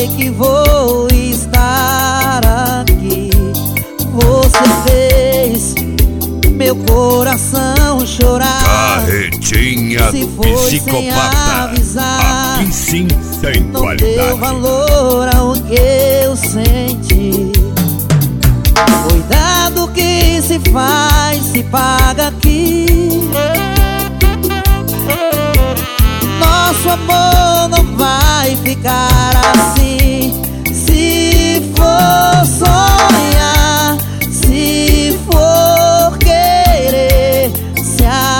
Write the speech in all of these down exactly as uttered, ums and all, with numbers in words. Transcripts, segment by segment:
sei que vou estar aqui. Você fez meu coração chorar. Carretinha Se foi psicopata, aqui sim tem não qualidade. deu valor ao que eu senti. Cuidado que se faz, se paga aqui. Nosso amor não vai ficar assim. Se for sonhar, se for querer se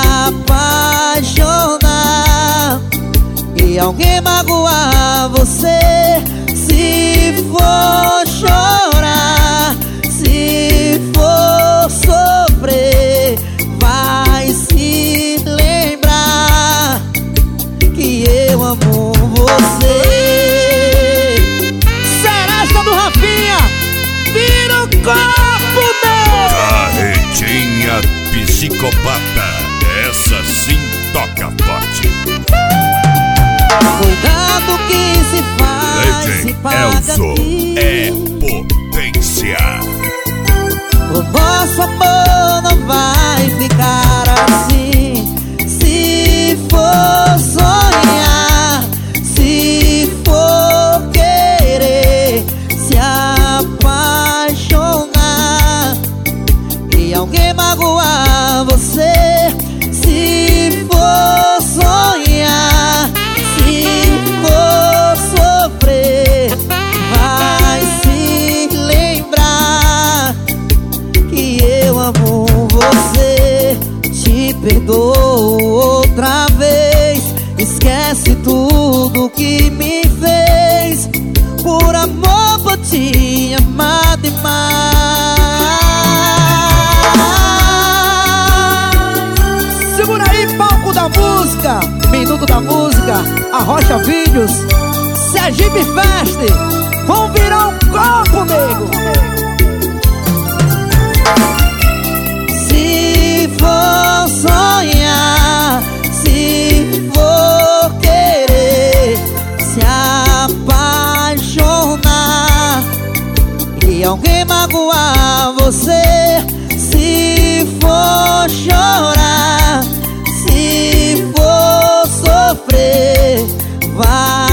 apaixonar e alguém magoar você, se for chorar, se for sofrer, vai se lembrar que eu amo você. Seresta do Rafinha, vira o corpo dele. Carretinha psicopata, essa sim toca forte. Cuidado que se faz, se Legend paga Elzo aqui. é potência. O nosso amor não vai ficar assim. Se for sonhar, se for querer se apaixonar e alguém magoar você, se for sonhar, se for sofrer, vai se lembrar que eu amo você. Te perdoo outra vez, esquece tudo que me fez, por amor por te amar demais. Segura aí, palco da música, minuto da música, Arrocha Vídeos, Sergipe Fest. Vamos virar um copo, nego. Se for sonhar, se for querer se apaixonar e alguém magoar você, se for chorar, se for sofrer, vai